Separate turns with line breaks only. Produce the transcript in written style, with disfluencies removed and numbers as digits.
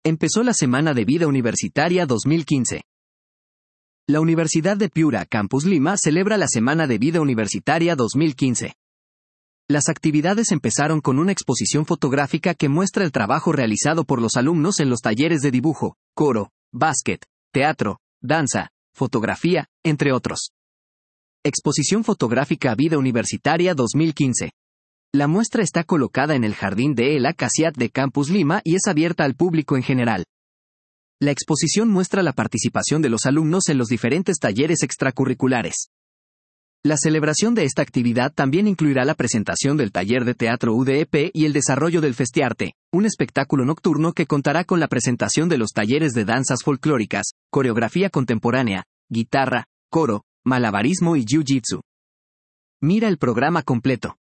Empezó la Semana de Vida Universitaria 2015. La Universidad de Piura, Campus Lima, celebra la Semana de Vida Universitaria 2015. Las actividades empezaron con una exposición fotográfica que muestra el trabajo realizado por los alumnos en los talleres de dibujo, coro, básquet, teatro, danza, fotografía, entre otros. Exposición fotográfica Vida Universitaria 2015. La muestra está colocada en el Jardín de El Acaciat de Campus Lima y es abierta al público en general. La exposición muestra la participación de los alumnos en los diferentes talleres extracurriculares. La celebración de esta actividad también incluirá la presentación del taller de teatro UDEP y el desarrollo del Festiarte, un espectáculo nocturno que contará con la presentación de los talleres de danzas folclóricas, coreografía contemporánea, guitarra, coro, malabarismo y jiu-jitsu. Mira el programa completo.